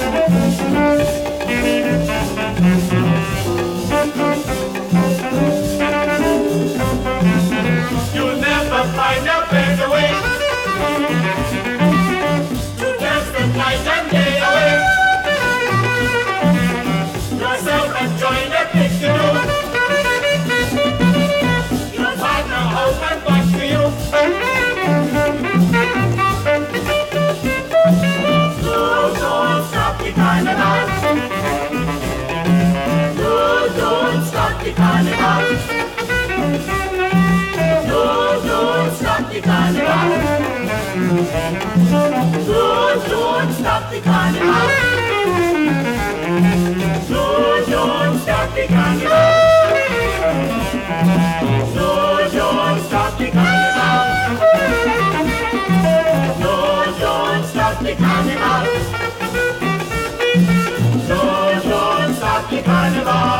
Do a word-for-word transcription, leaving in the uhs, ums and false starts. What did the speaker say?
You'll never find a better way to dance the night and day away. Yourself and join the picture. Your partner open back to you. So don't stop the carnival. So don't stop the carnival. No, don't stop the carnival. No, don't stop the carnival. No, don't stop the carnival. No, don't stop the carnival. No, don't stop the carnival. No, don't stop the carnival.